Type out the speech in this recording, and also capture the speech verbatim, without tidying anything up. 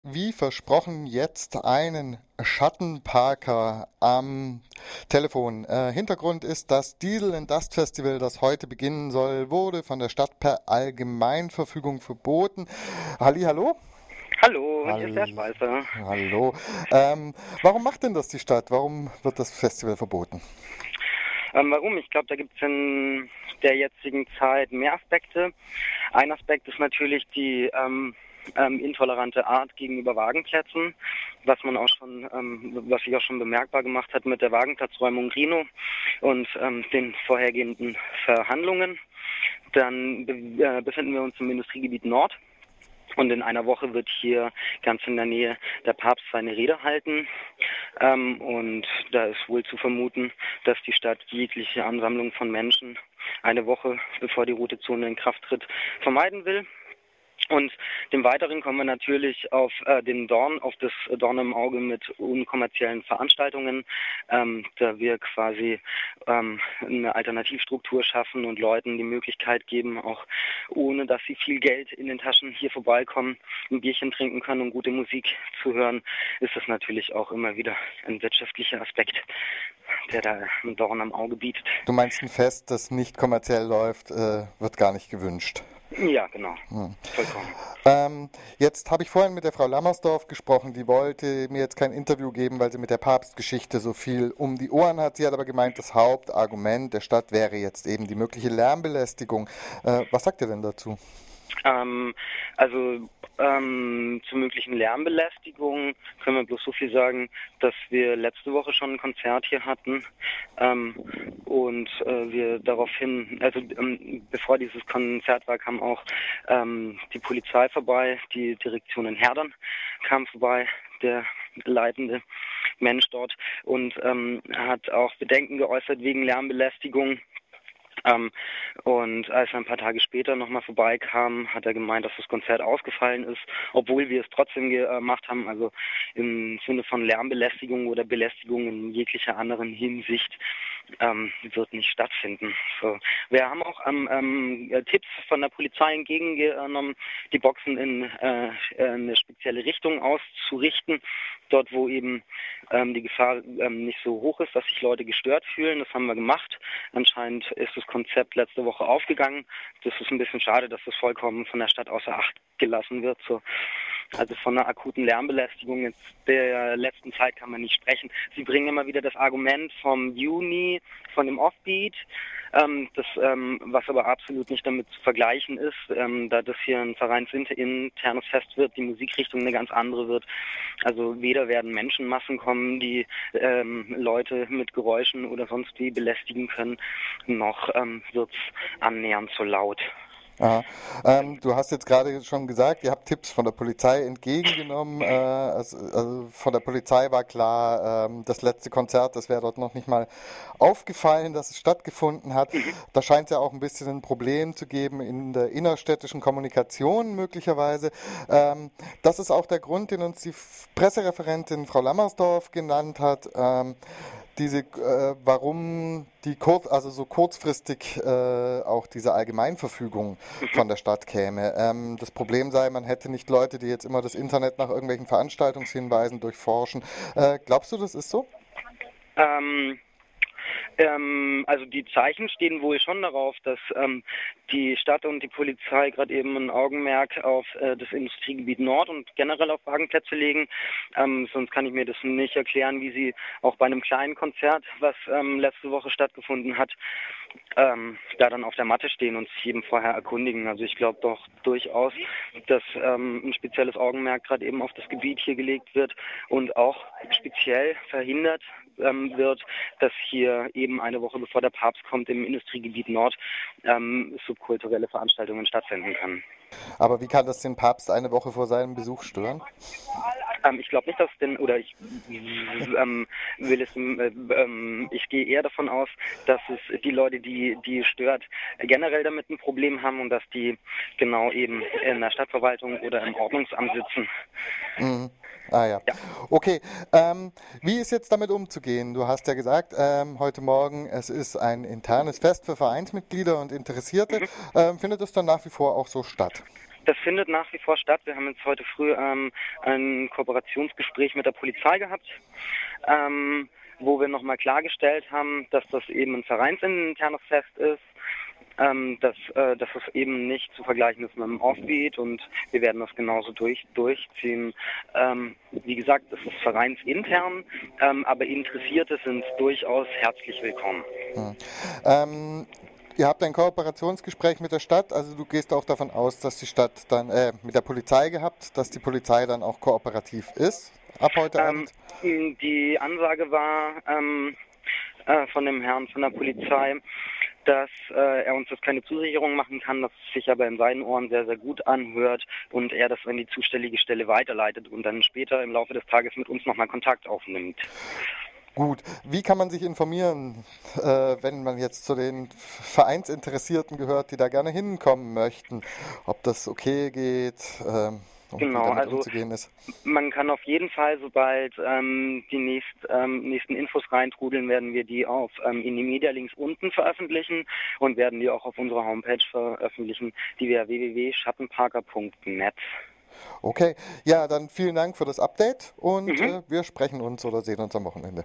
Wie versprochen, jetzt einen Schattenparker am Telefon. Äh, Hintergrund ist das Diesel and Dust Festival, das heute beginnen soll, wurde von der Stadt per Allgemeinverfügung verboten. Halli, hallo? Hallo, hier ist der Hall Schweißer. Hallo. Ähm, warum macht denn das die Stadt? Warum wird das Festival verboten? Ähm, warum? Ich glaube, da gibt es in der jetzigen Zeit mehr Aspekte. Ein Aspekt ist natürlich die ähm, ähm, intolerante Art gegenüber Wagenplätzen, was man auch schon, ähm, was sich auch schon bemerkbar gemacht hat mit der Wagenplatzräumung Rhino und ähm, den vorhergehenden Verhandlungen. Dann be äh, befinden wir uns im Industriegebiet Nord. Und in einer Woche wird hier ganz in der Nähe der Papst seine Rede halten. Ähm, und da ist wohl zu vermuten, dass die Stadt jegliche Ansammlung von Menschen eine Woche, bevor die rote Zone in Kraft tritt, vermeiden will. Und dem Weiteren kommen wir natürlich auf äh, den Dorn, auf das Dorn im Auge mit unkommerziellen Veranstaltungen, ähm, da wir quasi ähm, eine Alternativstruktur schaffen und Leuten die Möglichkeit geben, auch ohne dass sie viel Geld in den Taschen hier vorbeikommen, ein Bierchen trinken können und gute Musik zu hören, ist das natürlich auch immer wieder ein wirtschaftlicher Aspekt, der da ein Dorn am Auge bietet. Du meinst, ein Fest, das nicht kommerziell läuft, äh, wird gar nicht gewünscht? Ja, genau. Hm. Vollkommen. Ähm, jetzt habe ich vorhin mit der Frau Lammersdorf gesprochen, die wollte mir jetzt kein Interview geben, weil sie mit der Papstgeschichte so viel um die Ohren hat. Sie hat aber gemeint, das Hauptargument der Stadt wäre jetzt eben die mögliche Lärmbelästigung. Äh, was sagt ihr denn dazu? Ähm, also ähm, zur möglichen Lärmbelästigung können wir bloß so viel sagen, dass wir letzte Woche schon ein Konzert hier hatten ähm, und äh, wir daraufhin, also ähm, bevor dieses Konzert war, kam auch ähm, die Polizei vorbei, die Direktion in Herdern kam vorbei, der leitende Mensch dort, und ähm, hat auch Bedenken geäußert wegen Lärmbelästigung. Ähm, und als er ein paar Tage später nochmal vorbeikam, hat er gemeint, dass das Konzert ausgefallen ist, obwohl wir es trotzdem gemacht haben, also im Sinne von Lärmbelästigung oder Belästigung in jeglicher anderen Hinsicht ähm, wird nicht stattfinden. So. Wir haben auch ähm, ähm, Tipps von der Polizei entgegengenommen, die Boxen in äh, eine spezielle Richtung auszurichten, dort wo eben ähm, die Gefahr ähm, nicht so hoch ist, dass sich Leute gestört fühlen. Das haben wir gemacht. Anscheinend ist das Konzept letzte Woche aufgegangen. Das ist ein bisschen schade, dass das vollkommen von der Stadt außer Acht gelassen wird. So. Also von einer akuten Lärmbelästigung in der letzten Zeit kann man nicht sprechen. Sie bringen immer wieder das Argument vom Juni, von dem Offbeat, ähm, das, ähm, was aber absolut nicht damit zu vergleichen ist, ähm, da das hier ein vereinsinternes Fest wird, die Musikrichtung eine ganz andere wird. Also weder werden Menschenmassen kommen, die ähm, Leute mit Geräuschen oder sonst wie belästigen können, noch ähm, wird es annähernd so laut. Aha. Ähm, du hast jetzt gerade schon gesagt, ihr habt Tipps von der Polizei entgegengenommen. Äh, also, also von der Polizei war klar, ähm, das letzte Konzert, das wäre dort noch nicht mal aufgefallen, dass es stattgefunden hat. Da scheint es ja auch ein bisschen ein Problem zu geben in der innerstädtischen Kommunikation möglicherweise. Ähm, das ist auch der Grund, den uns die Pressereferentin Frau Lammersdorf genannt hat. Ähm, Diese, äh, warum die kurz, also so kurzfristig äh, auch diese Allgemeinverfügung von der Stadt käme. Ähm, das Problem sei, man hätte nicht Leute, die jetzt immer das Internet nach irgendwelchen Veranstaltungshinweisen durchforschen. Äh, glaubst du, das ist so? Ähm, ähm, also die Zeichen stehen wohl schon darauf, dass ähm, die Stadt und die Polizei gerade eben ein Augenmerk auf äh, das Industriegebiet Nord und generell auf Wagenplätze legen. Ähm, sonst kann ich mir das nicht erklären, wie sie auch bei einem kleinen Konzert, was ähm, letzte Woche stattgefunden hat, ähm, da dann auf der Matte stehen und sich eben vorher erkundigen. Also ich glaube doch durchaus, dass ähm, ein spezielles Augenmerk gerade eben auf das Gebiet hier gelegt wird und auch speziell verhindert ähm, wird, dass hier eben eine Woche bevor der Papst kommt im Industriegebiet Nord ähm, subkulturelle Veranstaltungen stattfinden können. Aber wie kann das den Papst eine Woche vor seinem Besuch stören? Ähm, ich glaube nicht, dass denn, oder ich ähm, will es, äh, ähm, ich gehe eher davon aus, dass es die Leute, die die stört, generell damit ein Problem haben und dass die genau eben in der Stadtverwaltung oder im Ordnungsamt sitzen. Mhm. Ah ja. Ja. Okay, ähm, wie ist jetzt damit umzugehen? Du hast ja gesagt, ähm, heute Morgen, es ist ein internes Fest für Vereinsmitglieder und Interessierte. Mhm. Ähm, findet es dann nach wie vor auch so statt? Das findet nach wie vor statt. Wir haben jetzt heute früh ähm, ein Kooperationsgespräch mit der Polizei gehabt, ähm, wo wir nochmal klargestellt haben, dass das eben ein vereinsinternes Fest ist, ähm, dass, äh, dass es eben nicht zu vergleichen ist mit einem Offbeat, und wir werden das genauso durch, durchziehen. Ähm, wie gesagt, es ist vereinsintern, ähm, aber Interessierte sind durchaus herzlich willkommen. Hm. Ähm, ihr habt ein Kooperationsgespräch mit der Stadt, also du gehst auch davon aus, dass die Stadt dann, äh, mit der Polizei gehabt, dass die Polizei dann auch kooperativ ist ab heute Ähm, Abend? die Ansage war ähm, äh, von dem Herrn von der Polizei, dass äh, er uns das keine Zusicherung machen kann, dass es sich aber in seinen Ohren sehr, sehr gut anhört und er das an die zuständige Stelle weiterleitet und dann später im Laufe des Tages mit uns nochmal Kontakt aufnimmt. Gut, wie kann man sich informieren, äh, wenn man jetzt zu den Vereinsinteressierten gehört, die da gerne hinkommen möchten, ob das okay geht, ähm, und Genau, wie damit also umzugehen ist? Man kann auf jeden Fall, sobald ähm, die nächst, ähm, nächsten Infos reintrudeln, werden wir die auf ähm, in die Media-Links unten veröffentlichen und werden die auch auf unserer Homepage veröffentlichen, die wäre w w w punkt schattenparker punkt net. Okay, ja, dann vielen Dank für das Update und Mhm. äh, wir sprechen uns oder sehen uns am Wochenende.